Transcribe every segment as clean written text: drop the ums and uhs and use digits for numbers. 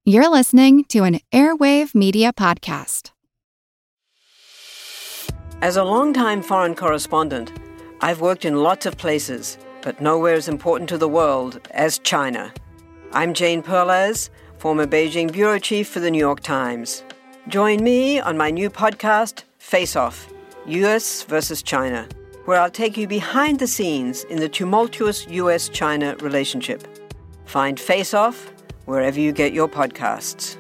You're listening to an Airwave Media Podcast. As a longtime foreign correspondent, I've worked in lots of places, but nowhere as important to the world as China. I'm Jane Perlez, former Beijing bureau chief for the New York Times. Join me on my new podcast, Face Off, U.S. versus China, where I'll take you behind the scenes in the tumultuous U.S.-China relationship. Find Face Off wherever you get your podcasts.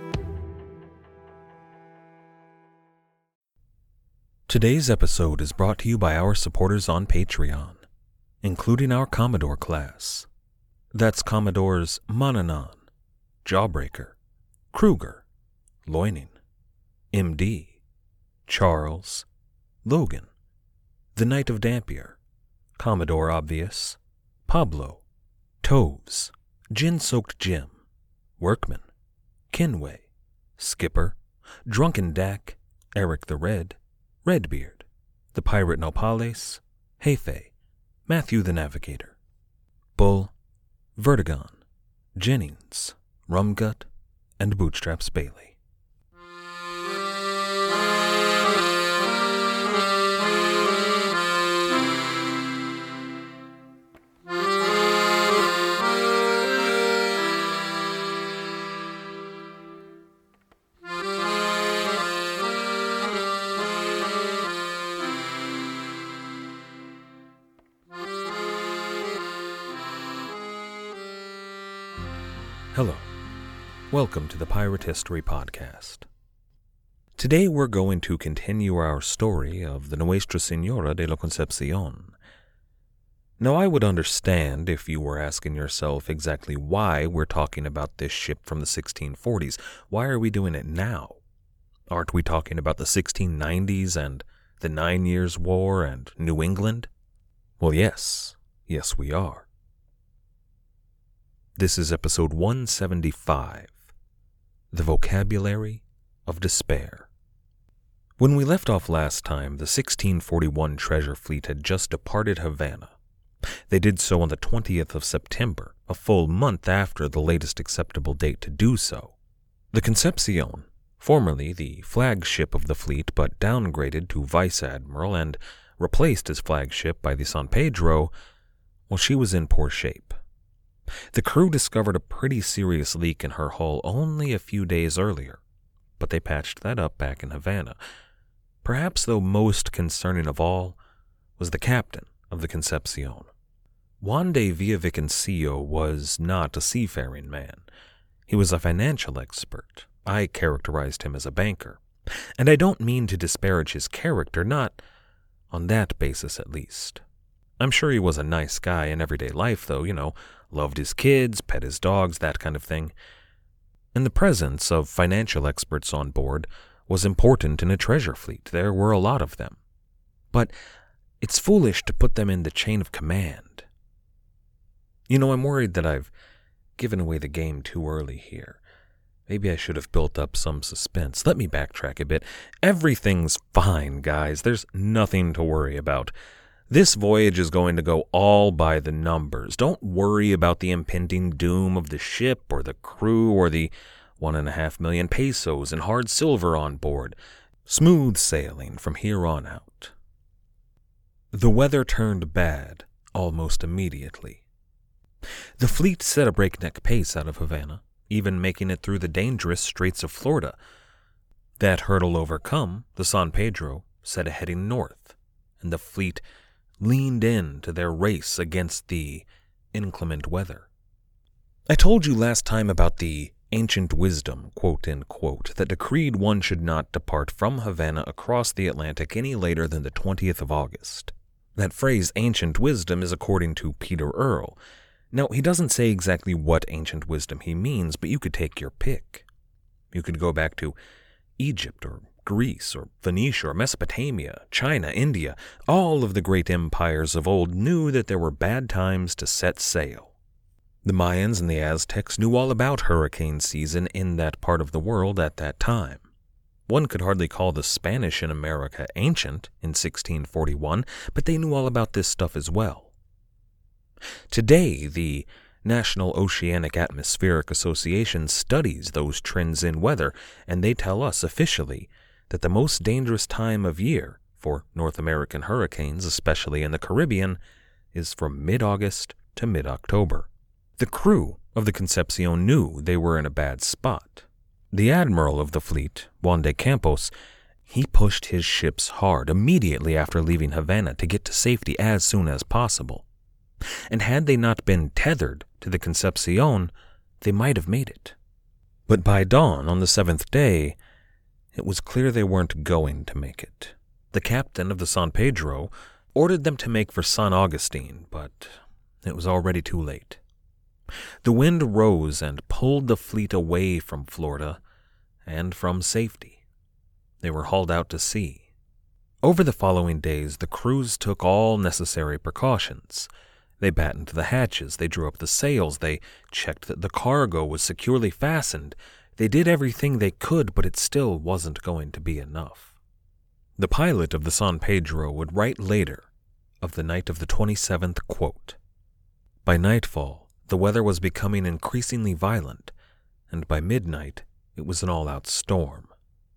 Today's episode is brought to you by our supporters on Patreon, including our Commodore class. That's Commodores Mananan, Jawbreaker, Kruger, Loining, MD, Charles, Logan, The Knight of Dampier, Commodore Obvious, Pablo, Toves, Gin-Soaked Jim, Workman, Kinway, Skipper, Drunken Dak, Eric the Red, Redbeard, the Pirate Nopales, Hefe, Matthew the Navigator, Bull, Vertigon, Jennings, Rumgut, and Bootstraps Bailey. Hello. Welcome to the Pirate History Podcast. Today we're going to continue our story of the Nuestra Señora de la Concepción. Now I would understand if you were asking yourself exactly why we're talking about this ship from the 1640s. Why are we doing it now? Aren't we talking about the 1690s and the 9 Years' War and New England? Well, yes we are. This is episode 175, The Vocabulary of Despair. When we left off last time, the 1641 treasure fleet had just departed Havana. They did so on the 20th of September, a full month after the latest acceptable date to do so. The Concepcion, formerly the flagship of the fleet but downgraded to vice admiral and replaced as flagship by the San Pedro, well, she was in poor shape. The crew discovered a pretty serious leak in her hull only a few days earlier, but they patched that up back in Havana. Perhaps, though, most concerning of all was the captain of the Concepcion. Juan de Villavicencio was not a seafaring man. He was a financial expert. I characterized him as a banker. And I don't mean to disparage his character, not on that basis at least. I'm sure he was a nice guy in everyday life, though, loved his kids, pet his dogs, that kind of thing. And the presence of financial experts on board was important in a treasure fleet. There were a lot of them. But it's foolish to put them in the chain of command. I'm worried that I've given away the game too early here. Maybe I should have built up some suspense. Let me backtrack a bit. Everything's fine, guys. There's nothing to worry about. This voyage is going to go all by the numbers. Don't worry about the impending doom of the ship or the crew or the 1.5 million pesos in hard silver on board. Smooth sailing from here on out. The weather turned bad almost immediately. The fleet set a breakneck pace out of Havana, even making it through the dangerous Straits of Florida. That hurdle overcome, the San Pedro set a heading north, and the fleet leaned in to their race against the inclement weather. I told you last time about the ancient wisdom, quote unquote, that decreed one should not depart from Havana across the Atlantic any later than the 20th of August. That phrase, ancient wisdom, is according to Peter Earle. Now, he doesn't say exactly what ancient wisdom he means, but you could take your pick. You could go back to Egypt or Greece or Phoenicia or Mesopotamia, China, India. All of the great empires of old knew that there were bad times to set sail. The Mayans and the Aztecs knew all about hurricane season in that part of the world at that time. One could hardly call the Spanish in America ancient in 1641, but they knew all about this stuff as well. Today, the National Oceanic Atmospheric Association studies those trends in weather, and they tell us officially that the most dangerous time of year for North American hurricanes, especially in the Caribbean, is from mid-August to mid-October. The crew of the Concepcion knew they were in a bad spot. The admiral of the fleet, Juan de Campos, he pushed his ships hard immediately after leaving Havana to get to safety as soon as possible. And had they not been tethered to the Concepcion, they might have made it. But by dawn on the 7th day, it was clear they weren't going to make it. The captain of the San Pedro ordered them to make for San Agustin, but it was already too late. The wind rose and pulled the fleet away from Florida and from safety. They were hauled out to sea. Over the following days, the crews took all necessary precautions. They battened the hatches, they drew up the sails, they checked that the cargo was securely fastened. They did everything they could, but it still wasn't going to be enough. The pilot of the San Pedro would write later of the night of the 27th, quote, "By nightfall, the weather was becoming increasingly violent, and by midnight it was an all-out storm."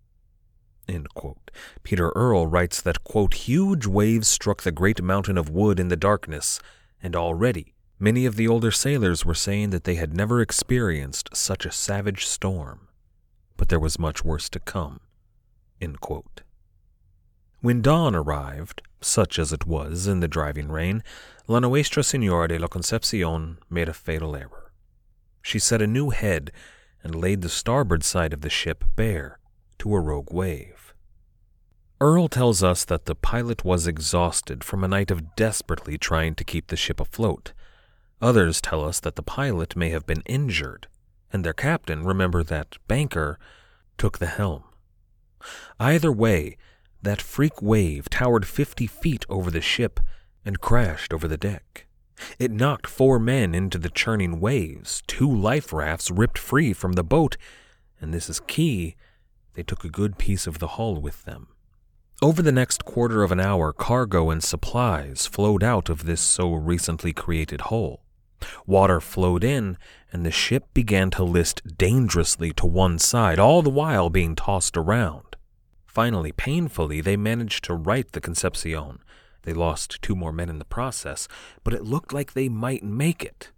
End quote. Peter Earle writes that, quote, "Huge waves struck the great mountain of wood in the darkness, and already many of the older sailors were saying that they had never experienced such a savage storm, but there was much worse to come." End quote. When dawn arrived, such as it was in the driving rain, La Nuestra Señora de la Concepcion made a fatal error. She set a new head and laid the starboard side of the ship bare to a rogue wave. Earle tells us that the pilot was exhausted from a night of desperately trying to keep the ship afloat. Others tell us that the pilot may have been injured, and their captain, remember that Banker, took the helm. Either way, that freak wave towered 50 feet over the ship and crashed over the deck. It knocked 4 men into the churning waves, 2 life rafts ripped free from the boat, and this is key, they took a good piece of the hull with them. Over the next quarter of an hour, cargo and supplies flowed out of this so recently created hole. Water flowed in, and the ship began to list dangerously to one side, all the while being tossed around. Finally, painfully, they managed to right the Concepcion. They lost 2 more men in the process, but it looked like they might make it.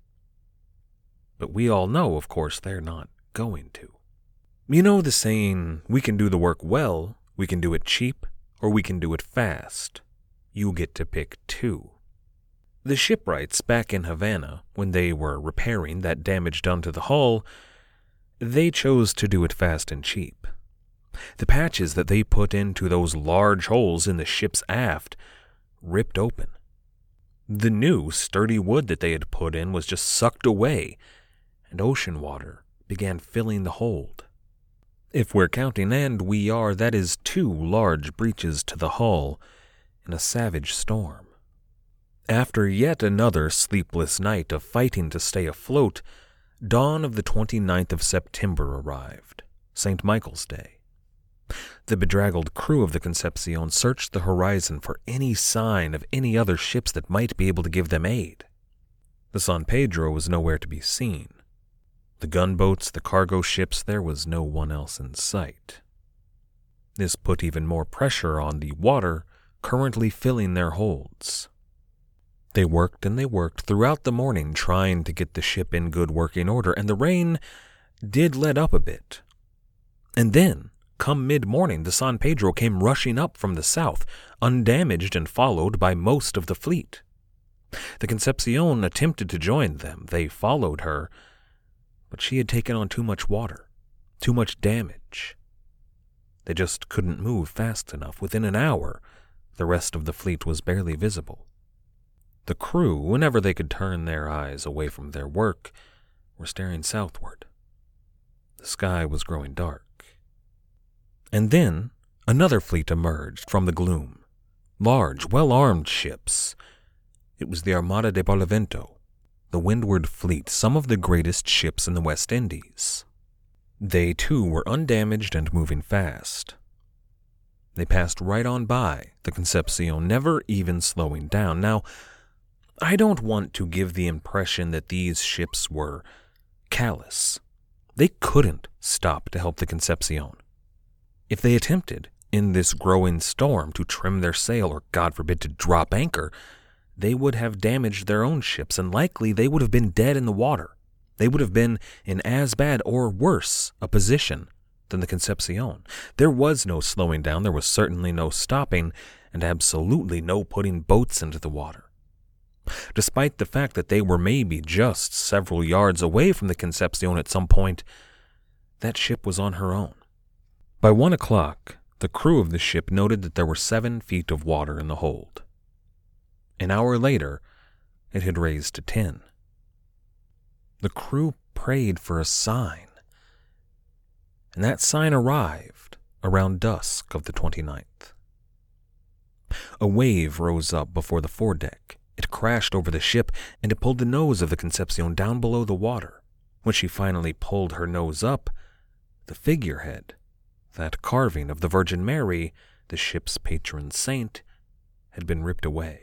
But we all know, of course, they're not going to. You know the saying, we can do the work well, we can do it cheap, or we can do it fast. You get to pick 2. The shipwrights back in Havana, when they were repairing that damage done to the hull, they chose to do it fast and cheap. The patches that they put into those large holes in the ship's aft ripped open. The new, sturdy wood that they had put in was just sucked away, and ocean water began filling the hold. If we're counting, and we are, that is 2 large breaches to the hull in a savage storm. After yet another sleepless night of fighting to stay afloat, dawn of the 29th of September arrived, St. Michael's Day. The bedraggled crew of the Concepcion searched the horizon for any sign of any other ships that might be able to give them aid. The San Pedro was nowhere to be seen. The gunboats, the cargo ships, there was no one else in sight. This put even more pressure on the water currently filling their holds. They worked and they worked throughout the morning trying to get the ship in good working order, and the rain did let up a bit. And then, come mid-morning, the San Pedro came rushing up from the south, undamaged and followed by most of the fleet. The Concepcion attempted to join them. They followed her, but she had taken on too much water, too much damage. They just couldn't move fast enough. Within an hour, the rest of the fleet was barely visible. The crew, whenever they could turn their eyes away from their work, were staring southward. The sky was growing dark. And then another fleet emerged from the gloom. Large, well-armed ships. It was the Armada de Barlovento, the Windward Fleet, some of the greatest ships in the West Indies. They, too, were undamaged and moving fast. They passed right on by the Concepcion, never even slowing down. Now, I don't want to give the impression that these ships were callous. They couldn't stop to help the Concepcion. If they attempted, in this growing storm, to trim their sail or, God forbid, to drop anchor, they would have damaged their own ships, and likely they would have been dead in the water. They would have been in as bad or worse a position than the Concepcion. There was no slowing down, there was certainly no stopping, and absolutely no putting boats into the water. Despite the fact that they were maybe just several yards away from the Concepcion at some point, that ship was on her own. By 1 o'clock, the crew of the ship noted that there were 7 feet of water in the hold. An hour later, it had raised to 10. The crew prayed for a sign, and that sign arrived around dusk of the 29th. A wave rose up before the foredeck. It crashed over the ship, and it pulled the nose of the Concepcion down below the water. When she finally pulled her nose up, the figurehead, that carving of the Virgin Mary, the ship's patron saint, had been ripped away.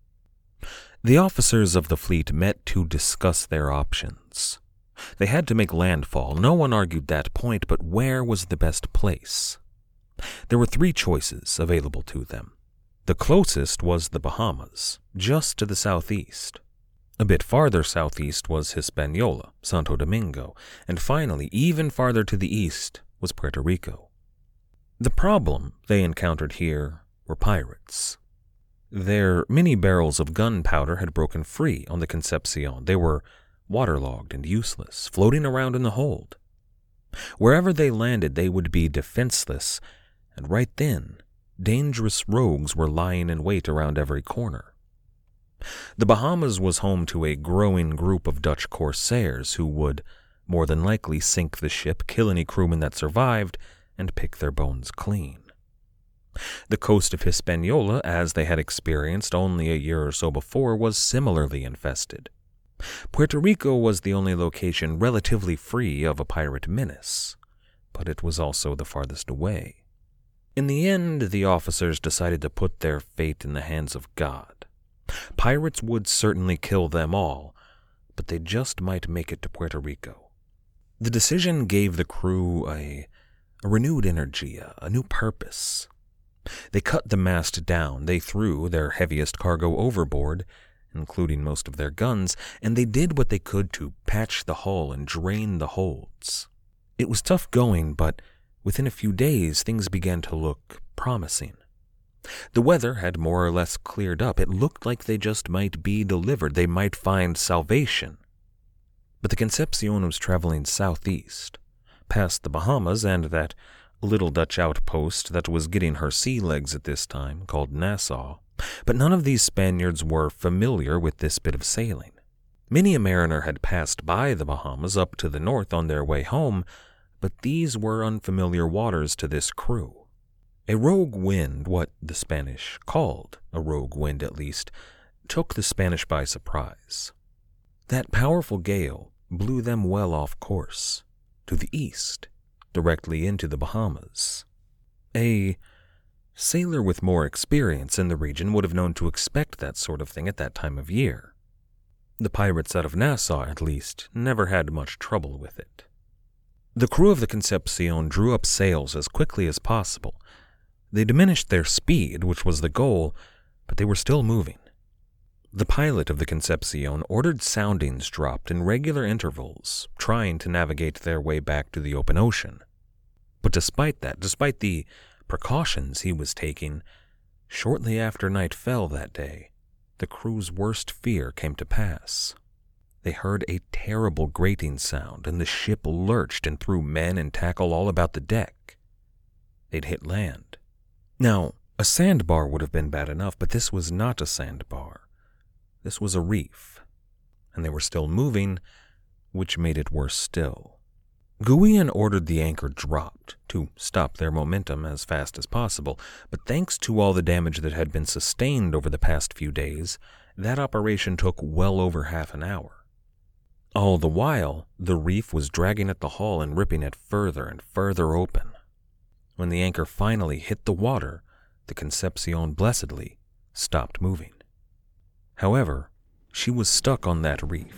The officers of the fleet met to discuss their options. They had to make landfall. No one argued that point, but where was the best place? There were 3 choices available to them. The closest was the Bahamas, just to the southeast. A bit farther southeast was Hispaniola, Santo Domingo, and finally, even farther to the east, was Puerto Rico. The problem they encountered here were pirates. Their many barrels of gunpowder had broken free on the Concepcion. They were waterlogged and useless, floating around in the hold. Wherever they landed, they would be defenseless, and right then, dangerous rogues were lying in wait around every corner. The Bahamas was home to a growing group of Dutch corsairs who would more than likely sink the ship, kill any crewmen that survived, and pick their bones clean. The coast of Hispaniola, as they had experienced only a year or so before, was similarly infested. Puerto Rico was the only location relatively free of a pirate menace, but it was also the farthest away. In the end, the officers decided to put their fate in the hands of God. Pirates would certainly kill them all, but they just might make it to Puerto Rico. The decision gave the crew a renewed energy, a new purpose. They cut the mast down, they threw their heaviest cargo overboard, including most of their guns, and they did what they could to patch the hull and drain the holds. It was tough going, but within a few days things began to look promising. The weather had more or less cleared up. It looked like they just might be delivered. They might find salvation. But the Concepcion was traveling southeast, past the Bahamas and that little Dutch outpost that was getting her sea legs at this time, called Nassau. But none of these Spaniards were familiar with this bit of sailing. Many a mariner had passed by the Bahamas up to the north on their way home, but these were unfamiliar waters to this crew. A rogue wind, what the Spanish called a rogue wind at least, took the Spanish by surprise. That powerful gale blew them well off course, to the east, directly into the Bahamas. A sailor with more experience in the region would have known to expect that sort of thing at that time of year. The pirates out of Nassau, at least, never had much trouble with it. The crew of the Concepcion drew up sails as quickly as possible. They diminished their speed, which was the goal, but they were still moving. The pilot of the Concepcion ordered soundings dropped in regular intervals, trying to navigate their way back to the open ocean. But despite the precautions he was taking, shortly after night fell that day, the crew's worst fear came to pass. They heard a terrible grating sound, and the ship lurched and threw men and tackle all about the deck. They'd hit land. Now, a sandbar would have been bad enough, but this was not a sandbar. This was a reef, and they were still moving, which made it worse still. Gouin ordered the anchor dropped to stop their momentum as fast as possible, but thanks to all the damage that had been sustained over the past few days, that operation took well over half an hour. All the while, the reef was dragging at the hull and ripping it further and further open. When the anchor finally hit the water, the Concepcion blessedly stopped moving. However, she was stuck on that reef.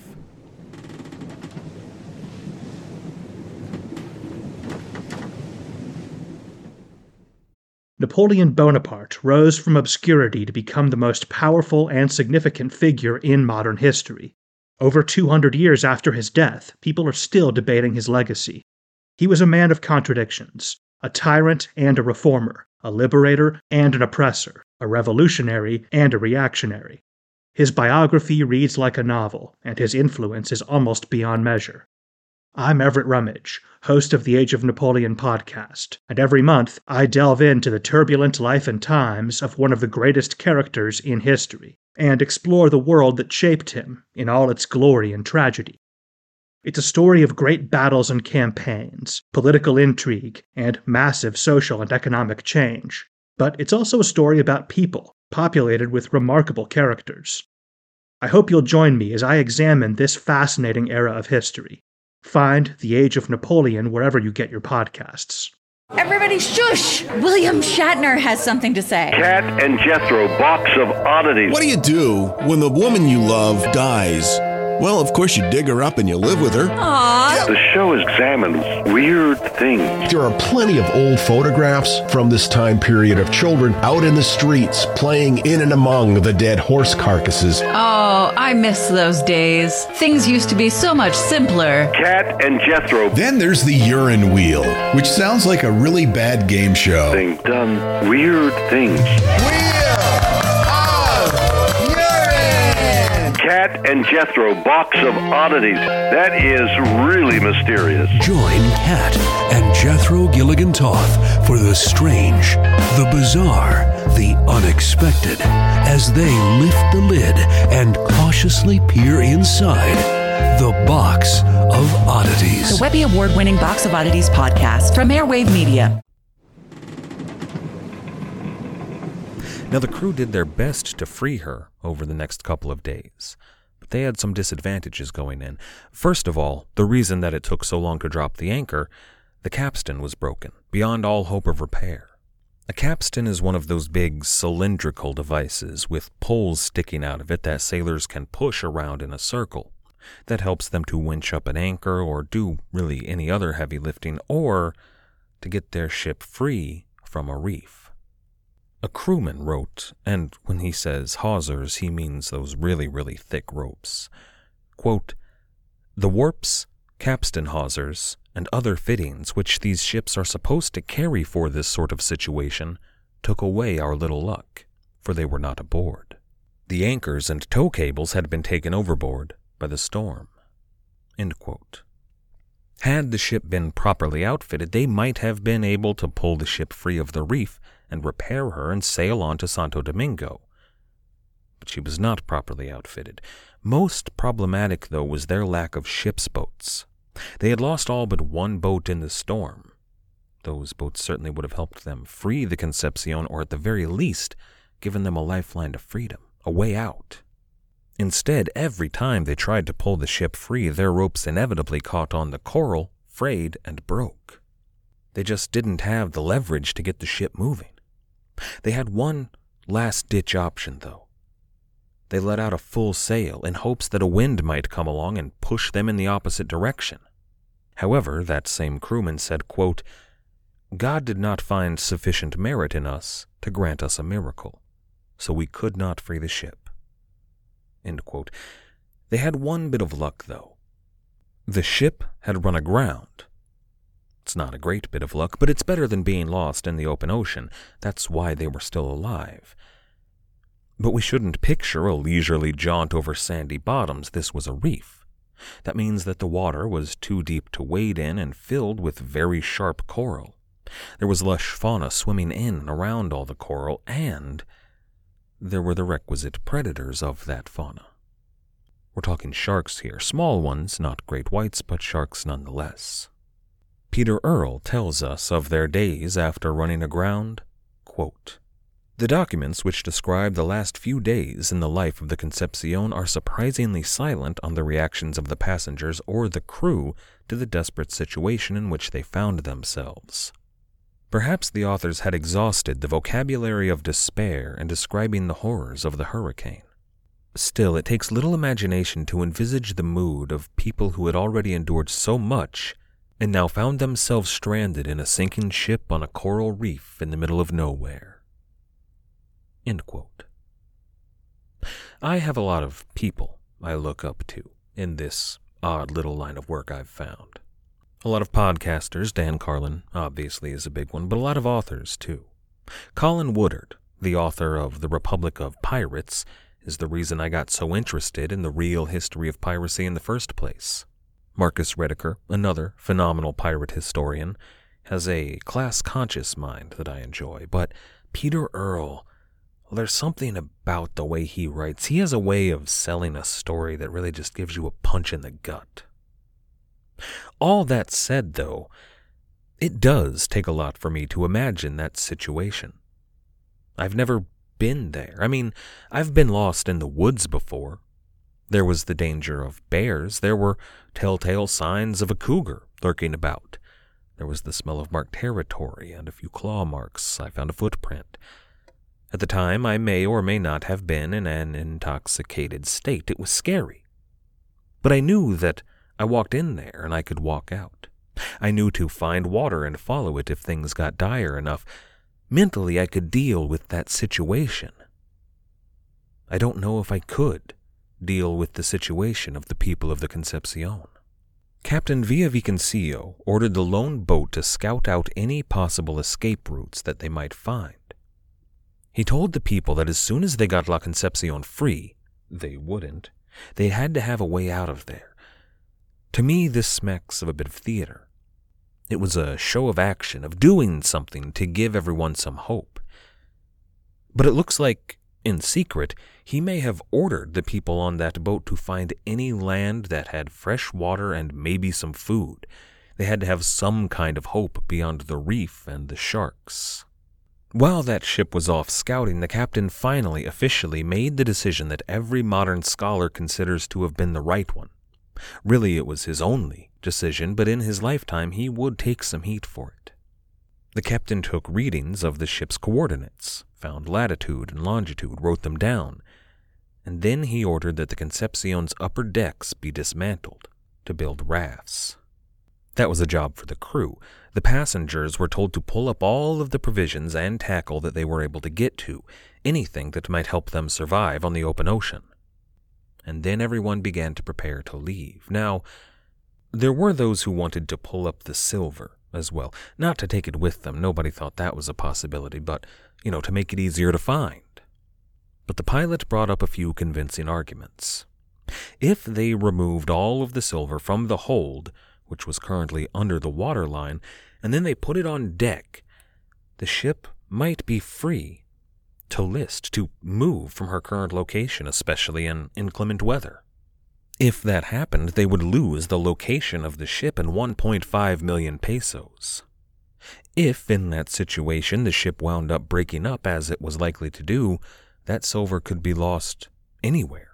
Napoleon Bonaparte rose from obscurity to become the most powerful and significant figure in modern history. Over 200 years after his death, people are still debating his legacy. He was a man of contradictions, a tyrant and a reformer, a liberator and an oppressor, a revolutionary and a reactionary. His biography reads like a novel, and his influence is almost beyond measure. I'm Everett Rummage, host of the Age of Napoleon podcast, and every month I delve into the turbulent life and times of one of the greatest characters in history, and explore the world that shaped him in all its glory and tragedy. It's a story of great battles and campaigns, political intrigue, and massive social and economic change. But it's also a story about people, populated with remarkable characters. I hope you'll join me as I examine this fascinating era of history. Find The Age of Napoleon wherever you get your podcasts. Everybody shush! William Shatner has something to say. Cat and Jethro, box of oddities. What do you do when the woman you love dies? Well, of course you dig her up and you live with her. Aww. The show examines weird things. There are plenty of old photographs from this time period of children out in the streets playing in and among the dead horse carcasses. Oh, I miss those days. Things used to be so much simpler. Cat and Jethro. Then there's the urine wheel, which sounds like a really bad game show. Thing done weird things. Cat and Jethro, box of oddities. That is really mysterious. Join Cat and Jethro Gilligan Toth for the strange, the bizarre, the unexpected, as they lift the lid and cautiously peer inside the Box of Oddities. The Webby Award-winning Box of Oddities podcast from Airwave Media. Now, the crew did their best to free her over the next couple of days, but they had some disadvantages going in. First of all, the reason that it took so long to drop the anchor, the capstan was broken, beyond all hope of repair. A capstan is one of those big cylindrical devices with poles sticking out of it that sailors can push around in a circle. That helps them to winch up an anchor or do really any other heavy lifting, or to get their ship free from a reef. A crewman wrote, and when he says hawsers, he means those really, really thick ropes. Quote, "The warps, capstan hawsers, and other fittings which these ships are supposed to carry for this sort of situation took away our little luck, for they were not aboard. The anchors and tow cables had been taken overboard by the storm." End quote. Had the ship been properly outfitted, they might have been able to pull the ship free of the reef and repair her and sail on to Santo Domingo. But she was not properly outfitted. Most problematic, though, was their lack of ship's boats. They had lost all but one boat in the storm. Those boats certainly would have helped them free the Concepcion, or at the very least, given them a lifeline to freedom, a way out. Instead, every time they tried to pull the ship free, their ropes inevitably caught on the coral, frayed, and broke. They just didn't have the leverage to get the ship moving. They had one last-ditch option, though. They let out a full sail in hopes that a wind might come along and push them in the opposite direction. However, that same crewman said, quote, "God did not find sufficient merit in us to grant us a miracle, so we could not free the ship." End quote. They had one bit of luck, though. The ship had run aground. It's not a great bit of luck, but it's better than being lost in the open ocean. That's why they were still alive. But we shouldn't picture a leisurely jaunt over sandy bottoms. This was a reef. That means that the water was too deep to wade in and filled with very sharp coral. There was lush fauna swimming in and around all the coral, and there were the requisite predators of that fauna. We're talking sharks here. Small ones, not great whites, but sharks nonetheless. Peter Earle tells us of their days after running aground, quote, "The documents which describe the last few days in the life of the Concepcion are surprisingly silent on the reactions of the passengers or the crew to the desperate situation in which they found themselves. Perhaps the authors had exhausted the vocabulary of despair in describing the horrors of the hurricane. Still, it takes little imagination to envisage the mood of people who had already endured so much and now found themselves stranded in a sinking ship on a coral reef in the middle of nowhere. End quote. I have a lot of people I look up to in this odd little line of work I've found. A lot of podcasters, Dan Carlin obviously is a big one, but a lot of authors too. Colin Woodard, the author of The Republic of Pirates, is the reason I got so interested in the real history of piracy in the first place. Marcus Rediker, another phenomenal pirate historian, has a class-conscious mind that I enjoy, but Peter Earle, well, there's something about the way he writes. He has a way of selling a story that really just gives you a punch in the gut. All that said, though, it does take a lot for me to imagine that situation. I've never been there. I mean, I've been lost in the woods before. There was the danger of bears. There were telltale signs of a cougar lurking about. There was the smell of marked territory and a few claw marks. I found a footprint. At the time, I may or may not have been in an intoxicated state. It was scary. But I knew that I walked in there and I could walk out. I knew to find water and follow it if things got dire enough. Mentally, I could deal with that situation. I don't know if I could deal with the situation of the people of the Concepcion. Captain Villavicencio ordered the lone boat to scout out any possible escape routes that they might find. He told the people that as soon as they got La Concepcion free, they wouldn't, they had to have a way out of there. To me, this smacks of a bit of theater. It was a show of action, of doing something to give everyone some hope. But it looks like, in secret, he may have ordered the people on that boat to find any land that had fresh water and maybe some food. They had to have some kind of hope beyond the reef and the sharks. While that ship was off scouting, the captain finally officially made the decision that every modern scholar considers to have been the right one. Really, it was his only decision, but in his lifetime he would take some heat for it. The captain took readings of the ship's coordinates, found latitude and longitude, wrote them down, and then he ordered that the Concepcion's upper decks be dismantled to build rafts. That was a job for the crew. The passengers were told to pull up all of the provisions and tackle that they were able to get to, anything that might help them survive on the open ocean. And then everyone began to prepare to leave. Now, there were those who wanted to pull up the silver as well. Not to take it with them, nobody thought that was a possibility, but, to make it easier to find. But the pilot brought up a few convincing arguments. If they removed all of the silver from the hold, which was currently under the waterline, and then they put it on deck, the ship might be free to list, to move from her current location, especially in inclement weather. If that happened, they would lose the location of the ship and 1.5 million pesos. If, in that situation, the ship wound up breaking up, as it was likely to do, that silver could be lost anywhere.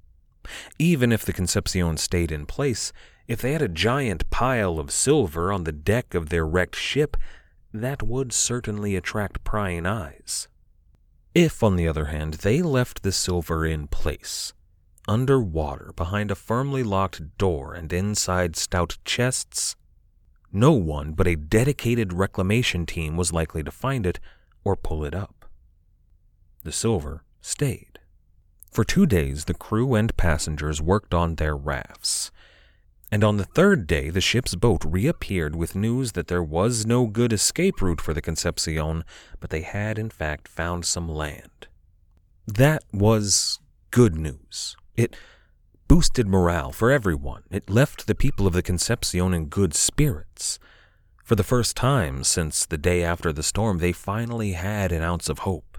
Even if the Concepcion stayed in place, if they had a giant pile of silver on the deck of their wrecked ship, that would certainly attract prying eyes. If, on the other hand, they left the silver in place, underwater, behind a firmly locked door and inside stout chests, no one but a dedicated reclamation team was likely to find it or pull it up. The silver stayed. For 2 days, the crew and passengers worked on their rafts. And on the third day, the ship's boat reappeared with news that there was no good escape route for the Concepcion, but they had, in fact, found some land. That was good news. It boosted morale for everyone. It left the people of the Concepcion in good spirits. For the first time since the day after the storm, they finally had an ounce of hope.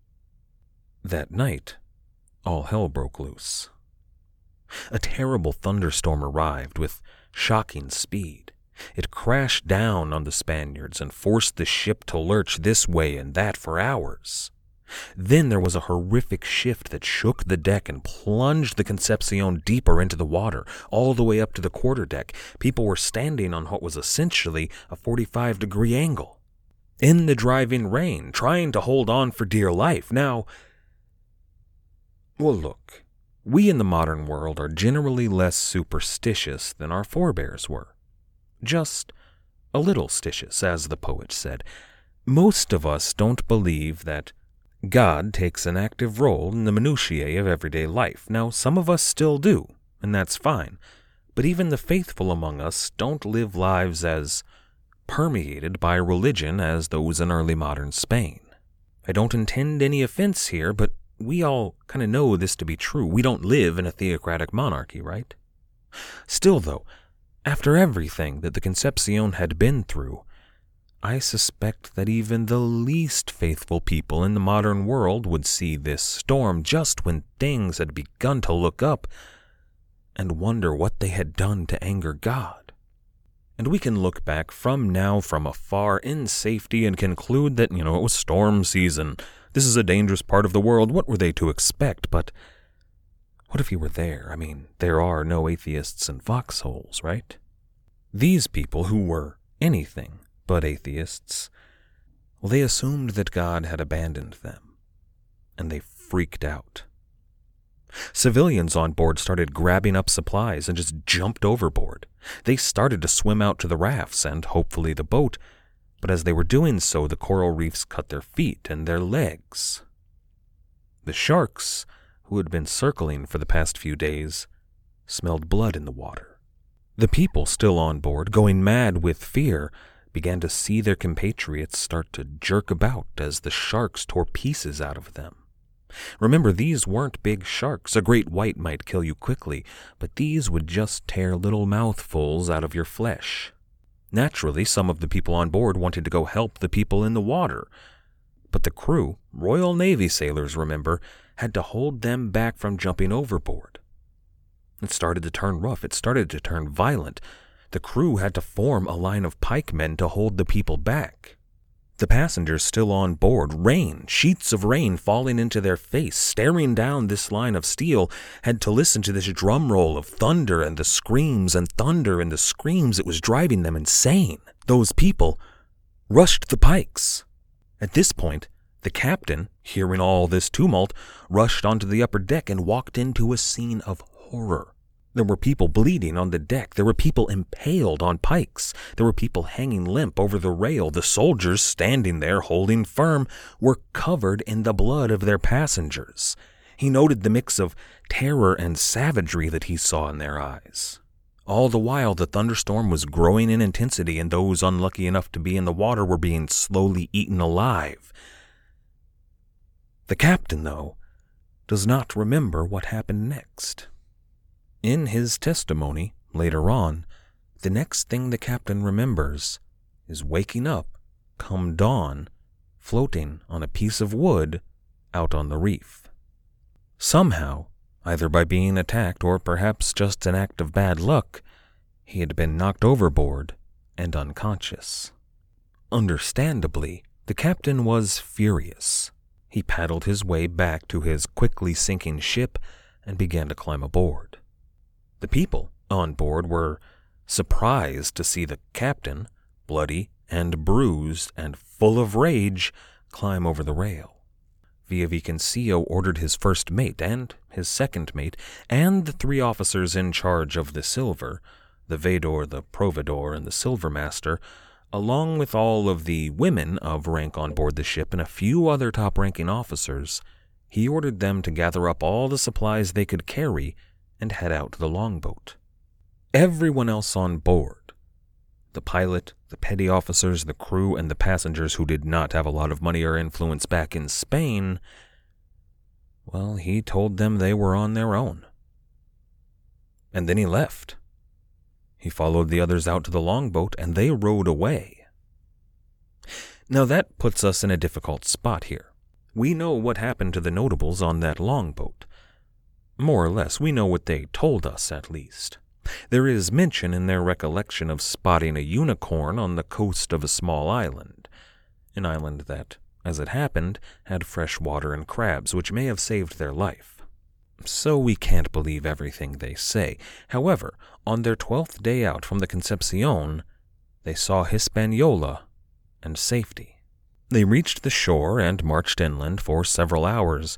That night, all hell broke loose. A terrible thunderstorm arrived with shocking speed. It crashed down on the Spaniards and forced the ship to lurch this way and that for hours. Then there was a horrific shift that shook the deck and plunged the Concepcion deeper into the water, all the way up to the quarterdeck. People were standing on what was essentially a 45-degree angle, in the driving rain, trying to hold on for dear life. Now, well, look, We in the modern world are generally less superstitious than our forebears were. Just a little stitious, as the poet said. Most of us don't believe that God takes an active role in the minutiae of everyday life. Now, some of us still do, and that's fine. But even the faithful among us don't live lives as permeated by religion as those in early modern Spain. I don't intend any offense here, but we all kind of know this to be true. We don't live in a theocratic monarchy, right? Still, though, after everything that the Concepcion had been through, I suspect that even the least faithful people in the modern world would see this storm just when things had begun to look up and wonder what they had done to anger God. And we can look back from afar in safety and conclude that, it was storm season. This is a dangerous part of the world. What were they to expect? But what if you were there? I mean, there are no atheists in foxholes, right? These people who were anything but atheists, well, they assumed that God had abandoned them, and they freaked out. Civilians on board started grabbing up supplies and just jumped overboard. They started to swim out to the rafts and hopefully the boat, but as they were doing so, the coral reefs cut their feet and their legs. The sharks, who had been circling for the past few days, smelled blood in the water. The people still on board, going mad with fear, began to see their compatriots start to jerk about as the sharks tore pieces out of them. Remember, these weren't big sharks. A great white might kill you quickly, but these would just tear little mouthfuls out of your flesh. Naturally, some of the people on board wanted to go help the people in the water, but the crew, Royal Navy sailors, remember, had to hold them back from jumping overboard. It started to turn rough. It started to turn violent. The crew had to form a line of pikemen to hold the people back. The passengers still on board, sheets of rain falling into their face, staring down this line of steel, had to listen to this drum roll of thunder and the screams and thunder and the screams. It was driving them insane. Those people rushed the pikes. At this point, the captain, hearing all this tumult, rushed onto the upper deck and walked into a scene of horror. There were people bleeding on the deck. There were people impaled on pikes. There were people hanging limp over the rail. The soldiers, standing there holding firm, were covered in the blood of their passengers. He noted the mix of terror and savagery that he saw in their eyes. All the while, the thunderstorm was growing in intensity, and those unlucky enough to be in the water were being slowly eaten alive. The captain, though, does not remember what happened next. In his testimony, later on, the next thing the captain remembers is waking up, come dawn, floating on a piece of wood out on the reef. Somehow, either by being attacked or perhaps just an act of bad luck, he had been knocked overboard and unconscious. Understandably, the captain was furious. He paddled his way back to his quickly sinking ship and began to climb aboard. The people on board were surprised to see the captain, bloody and bruised and full of rage, climb over the rail. Villavicencio ordered his first mate and his second mate and the 3 officers in charge of the Silver, the Vedor, the Provedor, and the Silver Master, along with all of the women of rank on board the ship and a few other top-ranking officers. He ordered them to gather up all the supplies they could carry and head out to the longboat. Everyone else on board, the pilot, the petty officers, the crew, and the passengers who did not have a lot of money or influence back in Spain, well, he told them they were on their own. And then he left. He followed the others out to the longboat, and they rowed away. Now that puts us in a difficult spot here. We know what happened to the notables on that longboat. More or less, we know what they told us, at least. There is mention in their recollection of spotting a unicorn on the coast of a small island, an island that, as it happened, had fresh water and crabs, which may have saved their life. So we can't believe everything they say. However, on their 12th day out from the Concepcion, they saw Hispaniola and safety. They reached the shore and marched inland for several hours,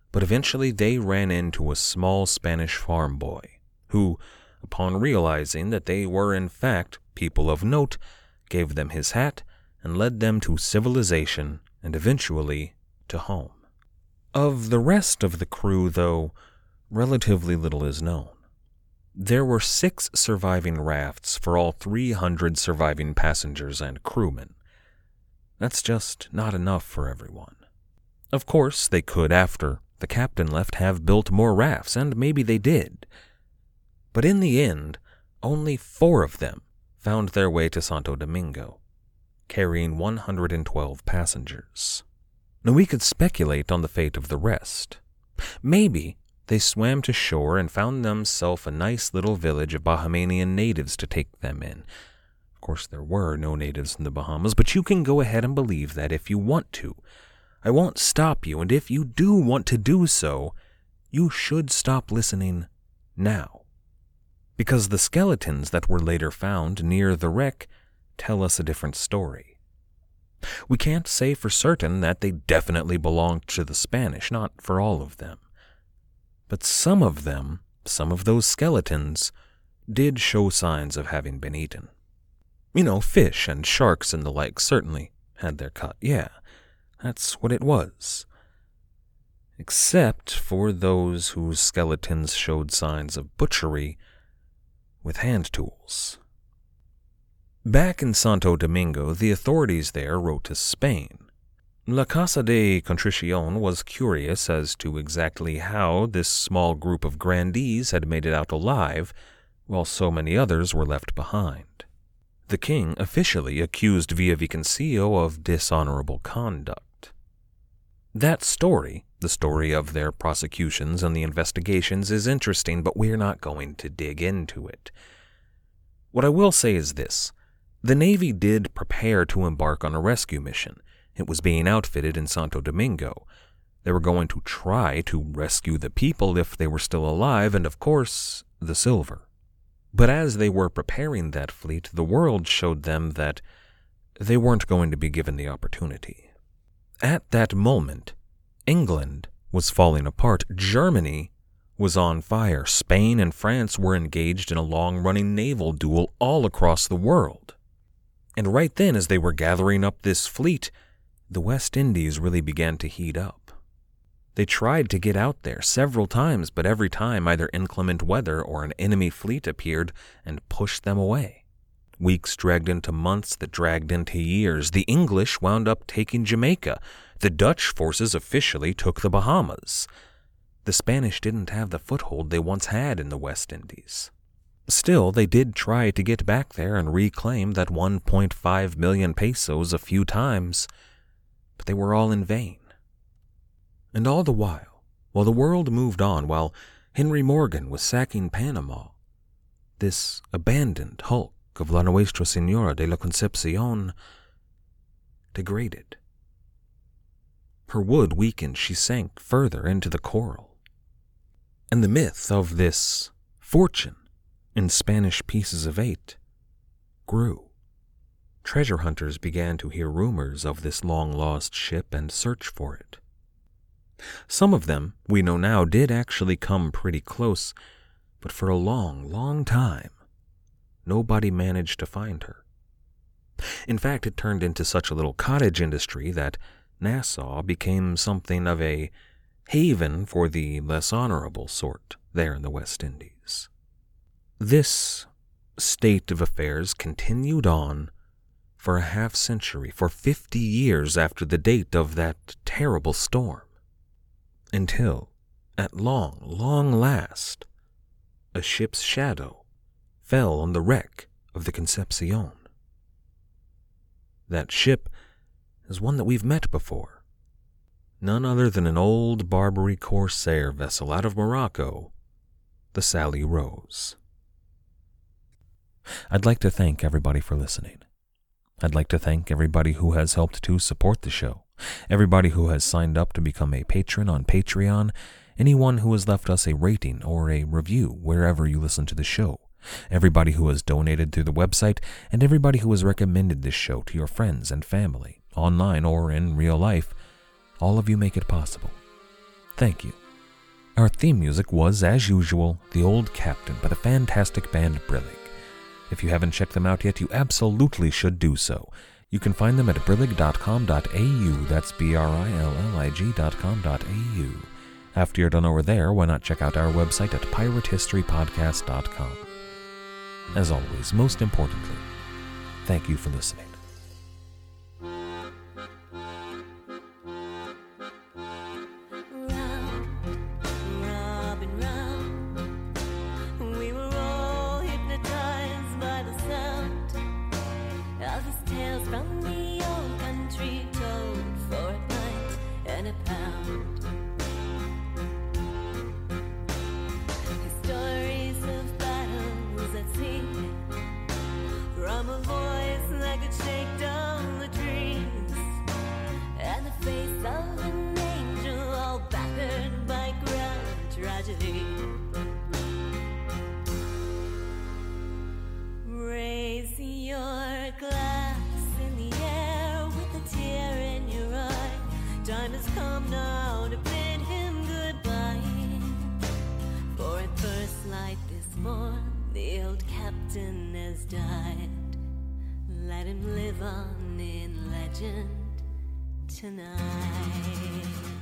but eventually they ran into a small Spanish farm boy, who, upon realizing that they were in fact people of note, gave them his hat and led them to civilization and eventually to home. Of the rest of the crew, though, relatively little is known. There were 6 surviving rafts for all 300 surviving passengers and crewmen. That's just not enough for everyone. Of course, they could, after the captain left, have built more rafts, and maybe they did. But in the end, only 4 of them found their way to Santo Domingo, carrying 112 passengers. Now we could speculate on the fate of the rest. Maybe they swam to shore and found themselves a nice little village of Bahamian natives to take them in. Of course, there were no natives in the Bahamas, but you can go ahead and believe that if you want to. I won't stop you, and if you do want to do so, you should stop listening now. Because the skeletons that were later found near the wreck tell us a different story. We can't say for certain that they definitely belonged to the Spanish, not for all of them. But some of them, some of those skeletons, did show signs of having been eaten. You know, fish and sharks and the like certainly had their cut. Yeah, that's what it was. Except for those whose skeletons showed signs of butchery with hand tools. Back in Santo Domingo, the authorities there wrote to Spain. La Casa de Contrición was curious as to exactly how this small group of grandees had made it out alive, while so many others were left behind. The king officially accused Villavicencio of dishonorable conduct. That story, the story of their prosecutions and the investigations, is interesting, but we're not going to dig into it. What I will say is this. The Navy did prepare to embark on a rescue mission. It was being outfitted in Santo Domingo. They were going to try to rescue the people if they were still alive, and of course, the silver. But as they were preparing that fleet, the world showed them that they weren't going to be given the opportunity. At that moment, England was falling apart. Germany was on fire. Spain and France were engaged in a long-running naval duel all across the world. And right then, as they were gathering up this fleet, the West Indies really began to heat up. They tried to get out there several times, but every time either inclement weather or an enemy fleet appeared and pushed them away. Weeks dragged into months that dragged into years. The English wound up taking Jamaica. The Dutch forces officially took the Bahamas. The Spanish didn't have the foothold they once had in the West Indies. Still, they did try to get back there and reclaim that 1.5 million pesos a few times, but they were all in vain. And all the while the world moved on, while Henry Morgan was sacking Panama, this abandoned hulk of La Nuestra Señora de la Concepción degraded. Her wood weakened, she sank further into the coral. And the myth of this fortune in Spanish pieces of 8 grew. Treasure hunters began to hear rumors of this long-lost ship and search for it. Some of them, we know now, did actually come pretty close, but for a long, long time, nobody managed to find her. In fact, it turned into such a little cottage industry that Nassau became something of a haven for the less honorable sort there in the West Indies. This state of affairs continued on for a half-century, for 50 years after the date of that terrible storm, until, at long, long last, a ship's shadow fell on the wreck of the Concepcion. That ship is one that we've met before, none other than an old Barbary corsair vessel out of Morocco, the Sally Rose. I'd like to thank everybody for listening. I'd like to thank everybody who has helped to support the show, everybody who has signed up to become a patron on Patreon, anyone who has left us a rating or a review wherever you listen to the show, everybody who has donated through the website, and everybody who has recommended this show to your friends and family, online or in real life. All of you make it possible. Thank you. Our theme music was, as usual, The Old Captain by the fantastic band Brillig. If you haven't checked them out yet, you absolutely should do so. You can find them at brillig.com.au, that's brillig.com.au. After you're done over there, why not check out our website at piratehistorypodcast.com. As always, most importantly, thank you for listening. Raise your glass in the air with a tear in your eye. Time has come now to bid him goodbye. For at first light this morn, the old captain has died. Let him live on in legend tonight.